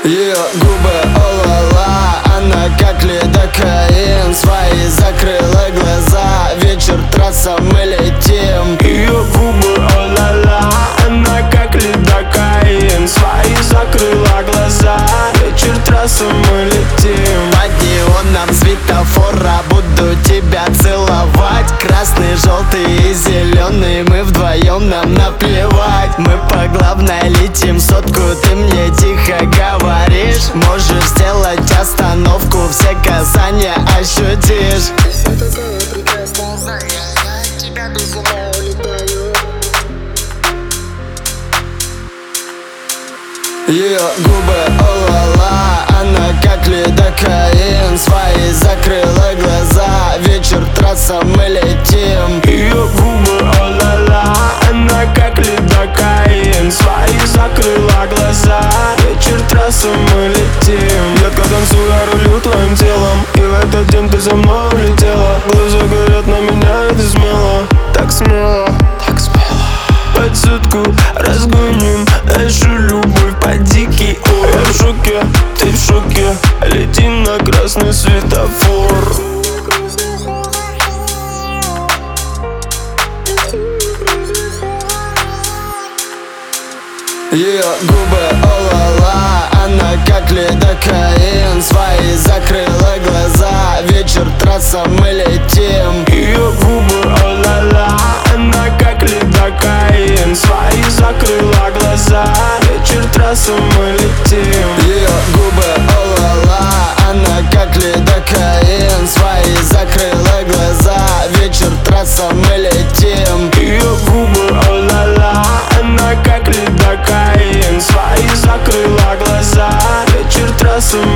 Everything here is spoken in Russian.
Ее губы о-ла-ла, она как лидокаин. Свои закрыла глаза, вечер, трасса, мы летим. Ее губы о-ла-ла, она как лидокаин. Свои закрыла глаза, вечер, трасса, мы летим. Под неоном светофора буду тебя целовать. Красный, желтый и зеленый, мы вдвоем, нам наплевать. Мы по главной летим сотку, ты мне тихо говоришь. Можешь сделать остановку, все касания ощутишь. Все такое прекрасное, я от тебя без ума улетаю. Ее губы о-ла-ла, она как лидокаин. Свои закрыла глаза, вечер, трасса, мы летим. Ее губы о-ла-ла, она как лидокаин. Свои закрыла глаза, вечер, трасса, мы летим. Детка, танцуй, я рулю твоим телом, и в этот день ты за мной улетела. Глаза горят на меня, и ты смело, так смело, так смело. Под сутку разгоним нашу любовь по-дикий. Ой, я в шоке, ты в шоке. Летим на красный светофор. Ее губы о-ла-ла, она как лидокаин. Свои закрыла глаза, вечер, трасса, мы летим. Ее губы о-ла-ла, она как лидокаин. Свои закрыла глаза, вечер, трасса, мы летим. Ее губы о-ла-ла, она как лидокаин. Свои закрыла глаза, вечер, трасса, мы летим. Ее губы о-ла-ла, она как лидокаин. Свои закрыла глаза, вечер, трасса,